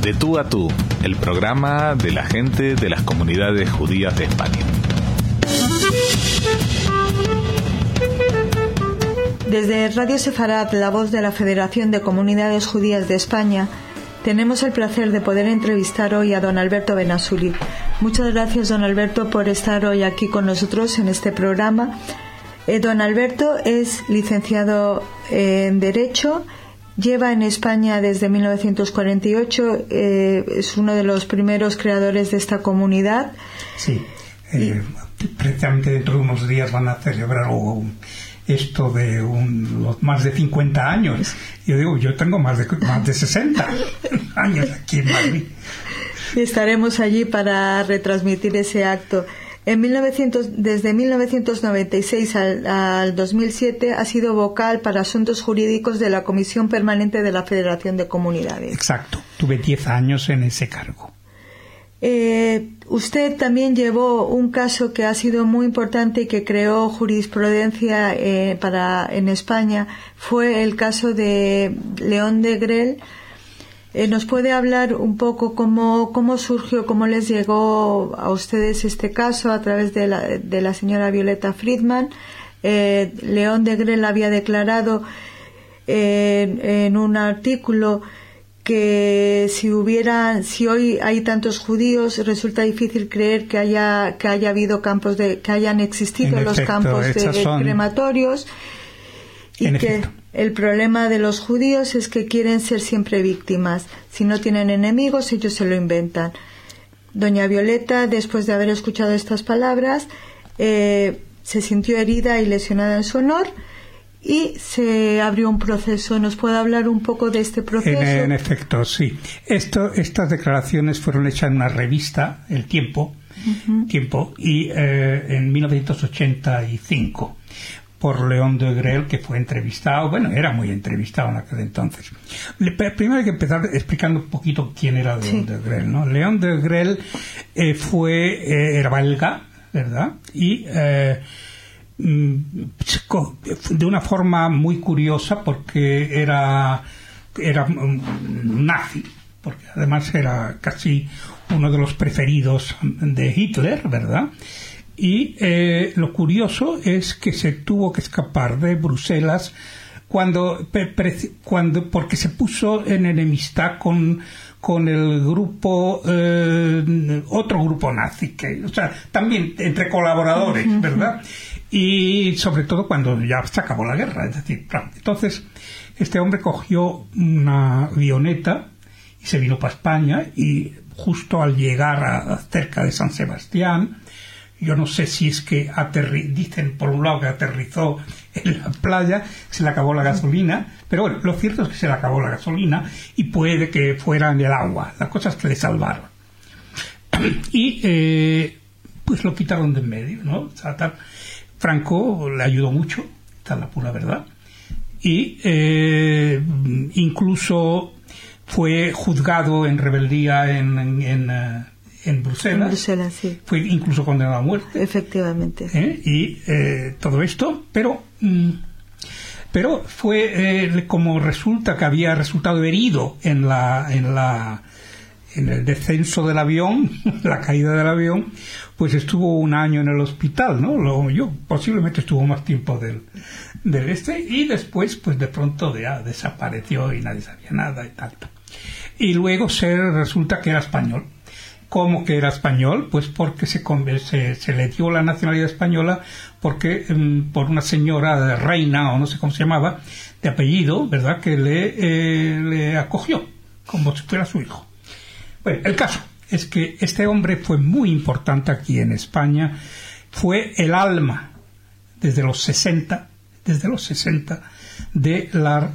De tú a tú, el programa de la gente de las comunidades judías de España. Desde Radio Sefarat, la voz de la Federación de Comunidades Judías de España, tenemos el placer de poder entrevistar hoy a don Alberto Benazuli. Muchas gracias, don Alberto, por estar hoy aquí con nosotros en este programa. Don Alberto es licenciado en Derecho, lleva en España desde 1948, es uno de los primeros creadores de esta comunidad. Sí, precisamente dentro de unos días van a celebrar esto de los más de 50 años. Yo digo, yo tengo más de 60 años aquí en Madrid. Y estaremos allí para retransmitir ese acto. Desde 1996 al 2007 ha sido vocal para asuntos jurídicos de la Comisión Permanente de la Federación de Comunidades. Exacto, tuve 10 años en ese cargo. Usted también llevó un caso que ha sido muy importante y que creó jurisprudencia en España. Fue el caso de León de Grell. ¿Nos puede hablar un poco cómo surgió, cómo les llegó a ustedes este caso a través de la señora Violeta Friedman? León de Grell había declarado en un artículo que si hoy hay tantos judíos, resulta difícil creer que haya habido que hayan existido los campos crematorios, y que el problema de los judíos es que quieren ser siempre víctimas. Si no tienen enemigos, ellos se lo inventan. Doña Violeta, después de haber escuchado estas palabras, se sintió herida y lesionada en su honor, y se abrió un proceso. ¿Nos puede hablar un poco de este proceso? En efecto, sí. Estas declaraciones fueron hechas en una revista, El Tiempo, y en 1985, por León de Grell, que fue entrevistado. Era muy entrevistado en aquel entonces. Primero hay que empezar explicando un poquito quién era León de Grell, ¿no? León de Grell era belga, ¿verdad? Y de una forma muy curiosa, porque era nazi, porque además era casi uno de los preferidos de Hitler, ¿verdad? Y lo curioso es que se tuvo que escapar de Bruselas porque se puso en enemistad con el grupo, otro grupo nazi, también entre colaboradores, ¿verdad? Y sobre todo cuando ya se acabó la guerra, es decir, entonces este hombre cogió una avioneta y se vino para España, y justo al llegar cerca de San Sebastián, yo no sé si es que dicen por un lado que aterrizó en la playa, se le acabó la gasolina, pero bueno, lo cierto es que se le acabó la gasolina y puede que fuera en el agua. La cosa es que le salvaron. Y pues lo quitaron de en medio, ¿no? Franco le ayudó mucho, esta es la pura verdad. Y incluso fue juzgado en rebeldía en Bruselas. En Bruselas, sí. Fue incluso condenado a muerte. Efectivamente. Y todo esto, pero fue como resulta que había resultado herido en el descenso del avión, la caída del avión, pues estuvo un año en el hospital, ¿no? Posiblemente estuvo más tiempo y después, pues de pronto ya desapareció y nadie sabía nada y tal. Y luego resulta que era español. ¿Cómo que era español? Pues porque se le dio la nacionalidad española por una señora reina, o no sé cómo se llamaba, de apellido, ¿verdad?, que le acogió como si fuera su hijo. Bueno, el caso es que este hombre fue muy importante aquí en España, fue el alma desde los 60 de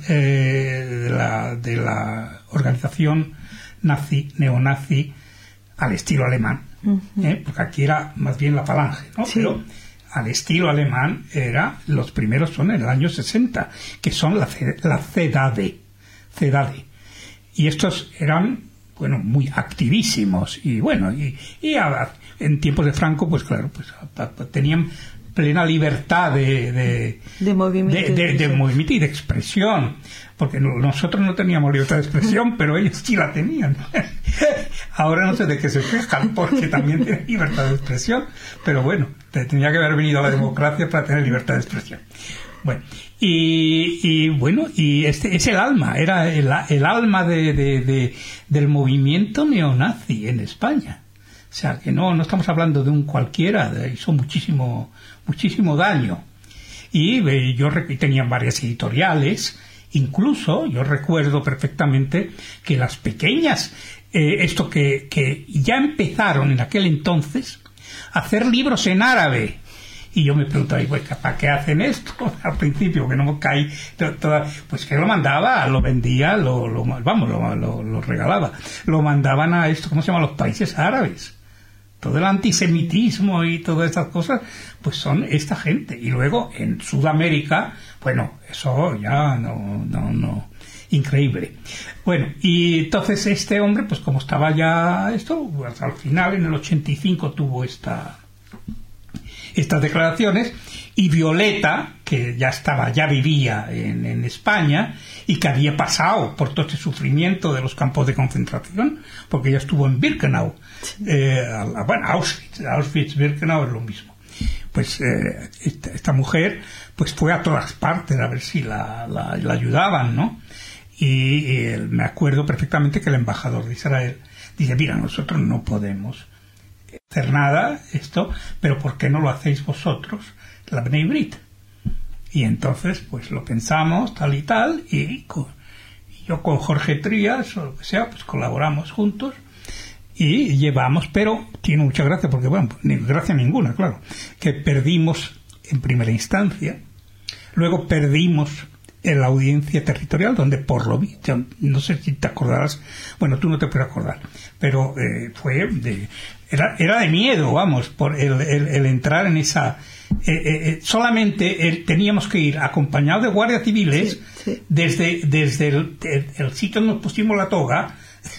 la organización neonazi al estilo alemán, porque aquí era más bien la Falange, ¿no? Sí. Pero al estilo alemán los primeros son en el año 60, que son la CEDADE. Y estos eran, muy activísimos, y en tiempos de Franco, pues claro, pues tenían plena libertad de movimiento y de expresión, porque nosotros no teníamos libertad de expresión, pero ellos sí la tenían. Ahora no sé de qué se quejan, porque también tienen libertad de expresión, pero bueno, tenía que haber venido la democracia para tener libertad de expresión. Bueno, y este es el alma, era el alma del movimiento neonazi en España. O sea, que no estamos hablando de un cualquiera, hizo muchísimo daño. Y tenían varias editoriales, incluso yo recuerdo perfectamente que las pequeñas, que ya empezaron en aquel entonces a hacer libros en árabe. Y yo me preguntaba, ¿para qué hacen esto? Al principio, que no me caí pues que lo mandaba, lo vendía, lo regalaba. Lo mandaban a ¿cómo se llama? Los países árabes. Todo el antisemitismo y todas estas cosas, pues son esta gente. Y luego en Sudamérica, bueno, eso ya no, increíble. Bueno, y entonces este hombre, pues como estaba ya pues al final en el 85 tuvo estas declaraciones, y Violeta, que ya vivía en España y que había pasado por todo este sufrimiento de los campos de concentración, porque ella estuvo en Birkenau, Auschwitz, Birkenau es lo mismo. Pues esta mujer pues fue a todas partes a ver si la ayudaban, ¿no? Y me acuerdo perfectamente que el embajador de Israel dice, mira, nosotros no podemos hacer nada pero ¿por qué no lo hacéis vosotros, la Bnei Brit? Y entonces pues lo pensamos tal y tal, y yo con Jorge Trías o lo que sea, pues colaboramos juntos y llevamos, pero tiene mucha gracia porque, bueno, ni gracia ninguna, claro, que perdimos en primera instancia, luego perdimos en la audiencia territorial, donde por lo visto, no sé si te acordarás, bueno, tú no te puedes acordar, pero era de miedo, vamos, por el entrar en esa... solamente teníamos que ir acompañados de guardias civiles, sí. desde el sitio donde nos pusimos la toga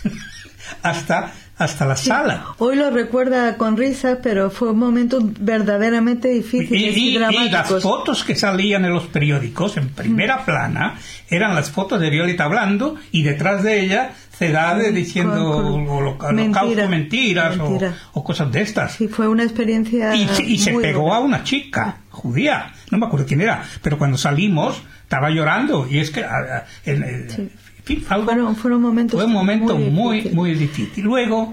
hasta la sala. Hoy lo recuerda con risa, pero fue un momento verdaderamente difícil y dramático. Y las fotos que salían en los periódicos en primera plana eran las fotos de Violeta hablando, y detrás de ella Cedade diciendo holocausto, mentiras o cosas de estas. Sí, fue una experiencia y se pegó buena. A una chica judía, no me acuerdo quién era, pero cuando salimos estaba llorando, y es que fue un momento muy difícil. Luego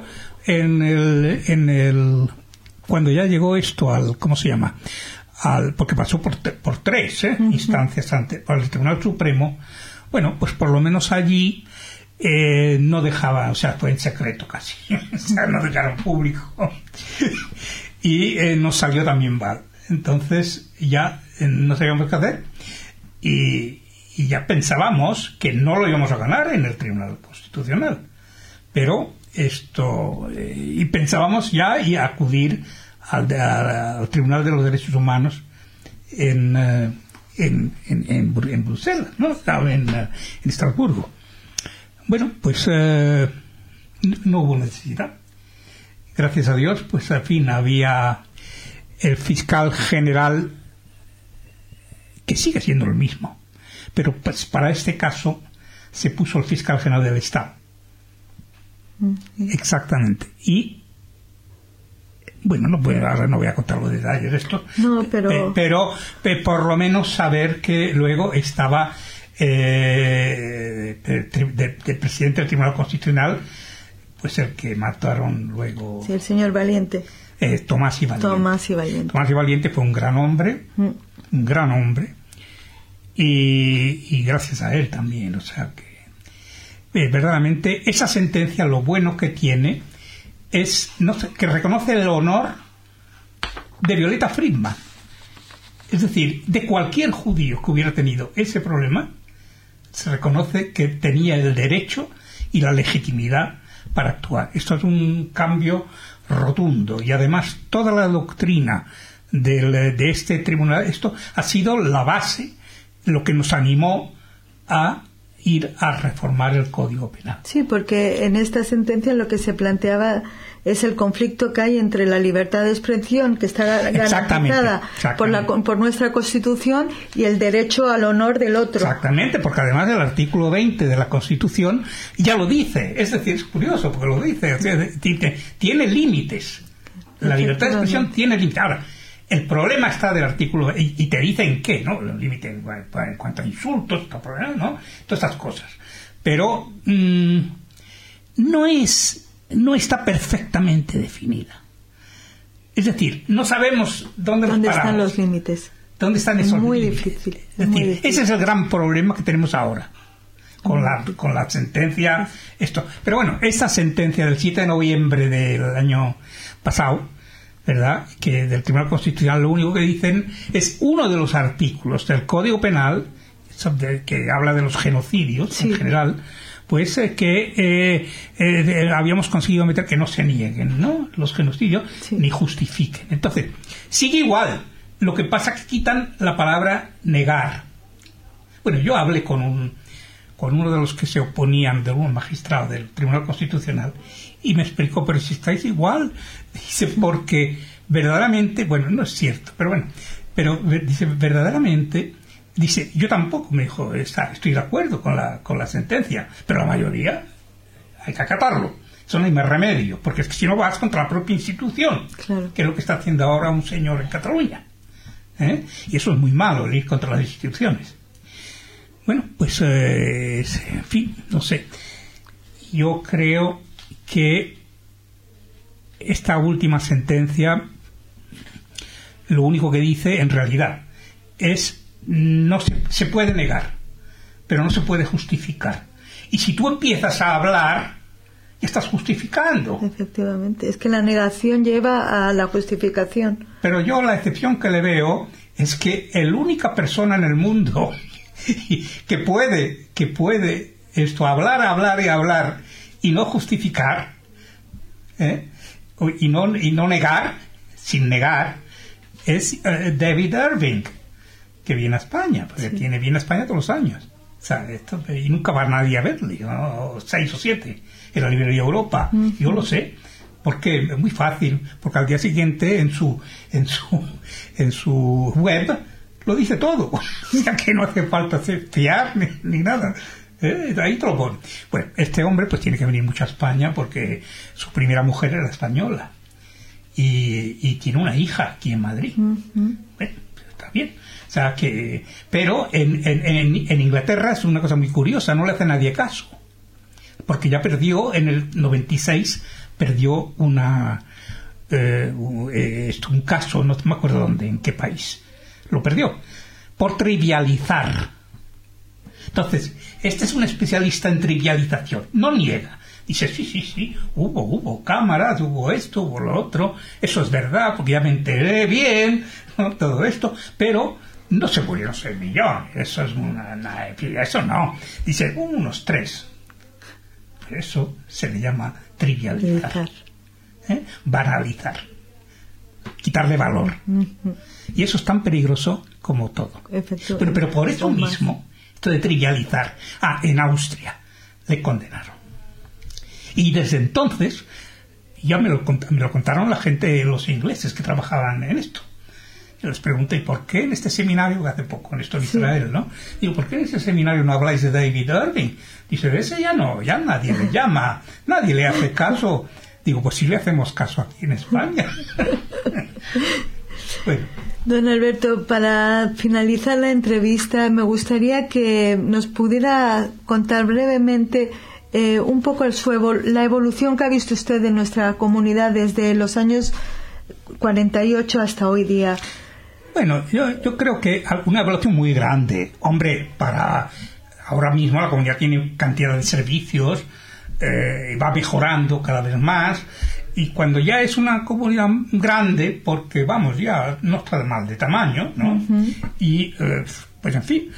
cuando ya llegó esto al, ¿cómo se llama? Porque pasó por tres instancias por el Tribunal Supremo, bueno, pues por lo menos allí no dejaba, o sea, fue en secreto casi, o sea, no dejaron público y nos salió también mal. Entonces ya no sabíamos qué hacer, y ya pensábamos que no lo íbamos a ganar en el Tribunal Constitucional, pero y pensábamos ya ir a acudir al Tribunal de los Derechos Humanos en Bruselas, ¿no? En Estrasburgo. Bueno, pues no hubo necesidad. Gracias a Dios, pues al fin había el fiscal general, que sigue siendo el mismo, pero pues para este caso se puso el fiscal general del Estado. Exactamente. Y bueno, ahora no voy a contar los detalles de esto, pero por lo menos saber que luego estaba el presidente del Tribunal Constitucional, pues el que mataron luego, sí, el señor Valiente, Tomás y Valiente. Tomás y Valiente fue un gran hombre, y gracias a él también, o sea que verdaderamente esa sentencia, lo bueno que tiene es que reconoce el honor de Violeta Friedman, es decir, de cualquier judío que hubiera tenido ese problema, se reconoce que tenía el derecho y la legitimidad para actuar. Esto es un cambio rotundo, y además toda la doctrina de este tribunal, esto ha sido la base, lo que nos animó a ir a reformar el Código Penal. Sí, porque en esta sentencia lo que se planteaba es el conflicto que hay entre la libertad de expresión, que está garantizada por nuestra Constitución, y el derecho al honor del otro. Exactamente, porque además el artículo 20 de la Constitución ya lo dice. Es decir, es curioso porque lo dice. O sea, tiene límites. La libertad de expresión tiene límites. Ahora, el problema está del artículo, y te dicen qué, ¿no? El límite en cuanto a insultos, ¿no? Todas estas cosas. Pero no está perfectamente definida. Es decir, no sabemos dónde están los límites. ¿Dónde están esos muy límites? Difícil, es decir, muy difícil. Ese es el gran problema que tenemos ahora con la sentencia. Pero bueno, esa sentencia del 7 de noviembre del año pasado, ¿verdad?, que del Tribunal Constitucional, lo único que dicen es uno de los artículos del Código Penal que habla de los genocidios en general, pues que habíamos conseguido meter que no se nieguen, ¿no?, los genocidios, ni justifiquen. Entonces, sigue igual. Lo que pasa es que quitan la palabra negar. Bueno, yo hablé con uno de los que se oponían, de un magistrado del Tribunal Constitucional, y me explicó, pero si estáis igual, dice, porque verdaderamente, bueno, no es cierto, pero bueno, pero dice, verdaderamente, dice, yo tampoco, me dijo, estoy de acuerdo con la sentencia, pero la mayoría hay que acatarlo. Eso no hay más remedio, porque es que si no vas contra la propia institución, claro, que es lo que está haciendo ahora un señor en Cataluña. Y eso es muy malo, el ir contra las instituciones. Bueno, pues, en fin, no sé. Yo creo que esta última sentencia, lo único que dice, en realidad, es no se puede negar, pero no se puede justificar. Y si tú empiezas a hablar, ya estás justificando. Efectivamente, es que la negación lleva a la justificación. Pero yo la excepción que le veo es que la única persona en el mundo que puede hablar y no justificar, y no negar, sin negar, es David Irving, que viene a España, porque viene a España todos los años. O sea, y nunca va nadie a verle, ¿no? 6 o 7 en la librería Europa. Yo lo sé, porque es muy fácil, porque al día siguiente en su web lo dice todo. O sea que no hace falta fiar ni nada. Ahí te lo pone. Bueno, este hombre pues tiene que venir mucho a España porque su primera mujer era española y tiene una hija aquí en Madrid. Bueno, está bien. O sea que, pero en Inglaterra es una cosa muy curiosa, no le hace nadie caso, porque ya perdió en el 96, perdió un caso, no me acuerdo dónde, en qué país lo perdió, por trivializar. Entonces, este es un especialista en trivialización, no niega, dice sí, hubo cámaras, hubo esto, hubo lo otro, eso es verdad, porque ya me enteré bien, ¿no?, todo esto, pero no se murieron 6 millones, eso es eso no, dice unos 3. Eso se le llama trivializar, banalizar, quitarle valor. Y eso es tan peligroso como todo. Pero por eso mismo, esto de trivializar, en Austria le condenaron. Y desde entonces, ya me lo contaron la gente, los ingleses que trabajaban en esto. Yo les pregunté, ¿por qué en este seminario, hace poco en esto en Israel, ¿no? Digo, ¿por qué en este seminario no habláis de David Irving? Dice, ese ya nadie le llama, nadie le hace caso. Digo, pues sí le hacemos caso aquí en España. Bueno. Don Alberto, para finalizar la entrevista, me gustaría que nos pudiera contar brevemente un poco la evolución que ha visto usted de nuestra comunidad desde los años 48 hasta hoy día. Bueno, yo creo que una evolución muy grande. Hombre, para ahora mismo la comunidad tiene cantidad de servicios, va mejorando cada vez más, y cuando ya es una comunidad grande, porque vamos, ya no está mal de tamaño, ¿no? Y pues en fin,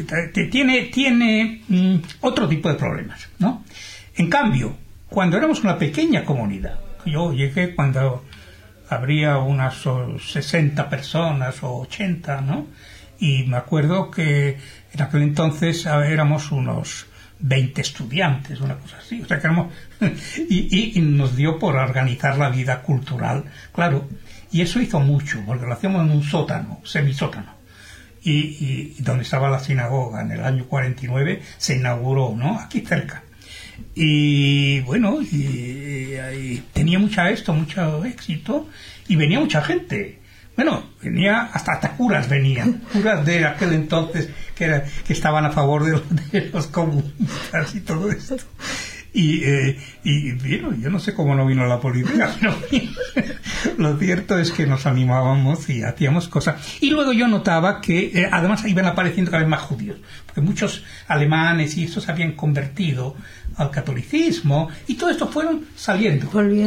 tiene otro tipo de problemas, ¿no? En cambio, cuando éramos una pequeña comunidad, yo llegué cuando habría unas 60 personas o 80, ¿no? Y me acuerdo que en aquel entonces éramos unos 20 estudiantes, una cosa así. O sea, que éramos... y nos dio por organizar la vida cultural, claro. Y eso hizo mucho, porque lo hacíamos en un sótano, semisótano. Y donde estaba la sinagoga en el año 49 se inauguró, ¿no? Aquí cerca. Y bueno, y tenía mucho éxito, y venía mucha gente. Bueno, venía hasta curas venían, curas de aquel entonces que estaban a favor de los comunistas y todo esto. Y bueno, yo no sé cómo no vino la policía, pero lo cierto es que nos animábamos y hacíamos cosas. Y luego yo notaba que además iban apareciendo cada vez más judíos, porque muchos alemanes y estos habían convertido al catolicismo, y todo esto fueron saliendo.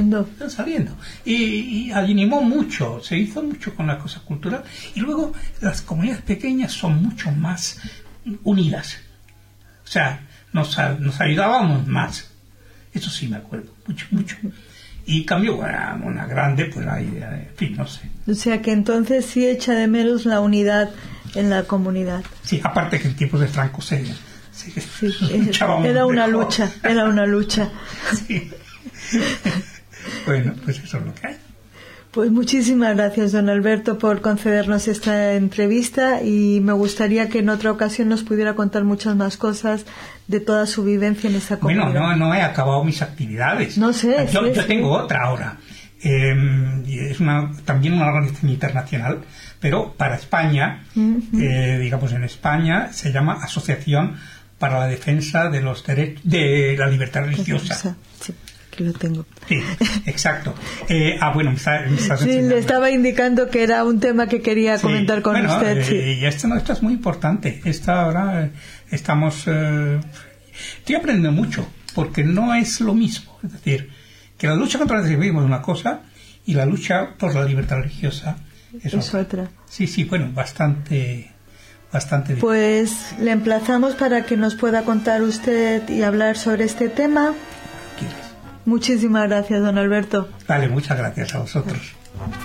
Y animó mucho, se hizo mucho con la cosa cultural. Y luego las comunidades pequeñas son mucho más unidas. O sea, nos ayudábamos más. Eso sí me acuerdo, mucho. Y cambio una grande, pues ahí, en fin, no sé. O sea que entonces sí echa de menos la unidad en la comunidad. Sí, aparte que en tiempos de Franco era una lucha. Sí. Bueno, pues eso es lo que hay. Pues muchísimas gracias, don Alberto, por concedernos esta entrevista, y me gustaría que en otra ocasión nos pudiera contar muchas más cosas de toda su vivencia en esta comunidad. Bueno, no he acabado mis actividades. No sé. Yo tengo otra ahora. Es también una organización internacional, pero para España, digamos en España, se llama Asociación para la Defensa de los Derechos de la Libertad Religiosa. Sí. Que lo tengo. Sí, exacto. Bueno, me estás enseñando. Le estaba indicando que era un tema que quería comentar con usted. Y esto es muy importante. Ahora estamos... estoy aprendiendo mucho, porque no es lo mismo. Es decir, que la lucha contra el racismo es una cosa, y la lucha por la libertad religiosa es otra. Sí, bueno, bastante difícil. Pues le emplazamos para que nos pueda contar usted y hablar sobre este tema. ¿Quieres? Muchísimas gracias, don Alberto. Vale, muchas gracias a vosotros.